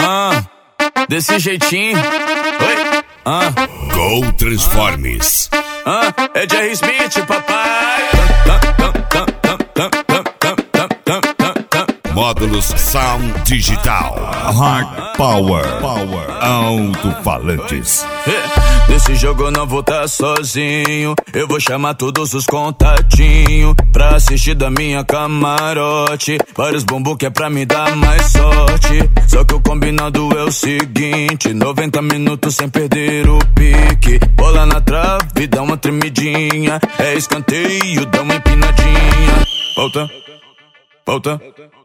Desse jeitinho. Oi. Go Transformes. É Jerry Smith, papai. Módulos Sound Digital. Hard Power. Alto-falantes. Nesse jogo eu não vou tá sozinho. Eu vou chamar todos os contatinhos pra assistir da minha camarote. Vários bumbum que é pra me dar mais sorte. Só que o combinado é o seguinte: 90 minutos sem perder o pique. Bola na trave, dá uma tremidinha. É escanteio, dá uma empinadinha. Volta. Volta,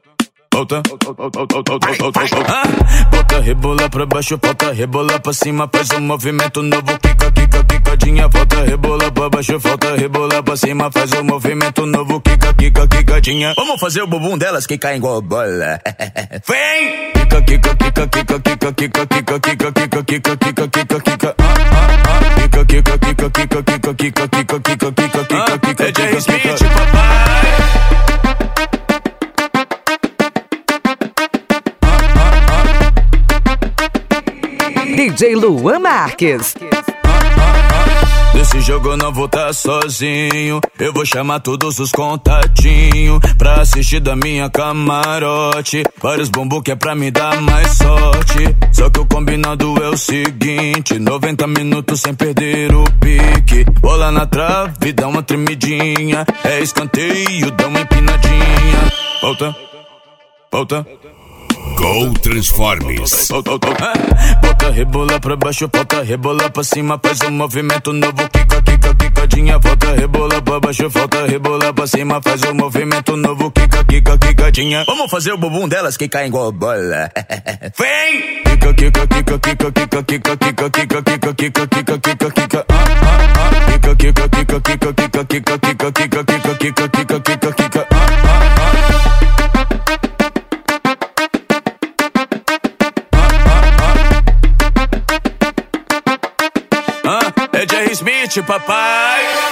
rebola pra baixo, volta, rebola pra cima. Faz um movimento novo, quica, quicadinha. Volta, rebola pra baixo, volta, rebola pra cima. Faz um movimento novo, quica, quicadinha. Vamos fazer o bumbum delas que caem igual bola. Vem! Quica. É Jerry Smith, papai. DJ Luan Marques. Nesse jogo eu não vou tá sozinho. Eu vou chamar todos os contatinhos pra assistir da minha camarote. Vários bumbum que é pra me dar mais sorte. Só que o combinado é o seguinte: 90 minutos sem perder o pique. Bola na trave, dá uma tremidinha. É escanteio, dá uma empinadinha. Volta. Go Transformes. Volta, rebola pra baixo, volta, rebola pra cima. Faz um movimento novo, quica, quicadinha. Volta, rebola pra baixo, volta, rebola pra cima. Faz um movimento novo, quica, quicadinha. Vamos fazer o bumbum delas que caem igual bola. Vem! Quica. É Jerry Smith, papai.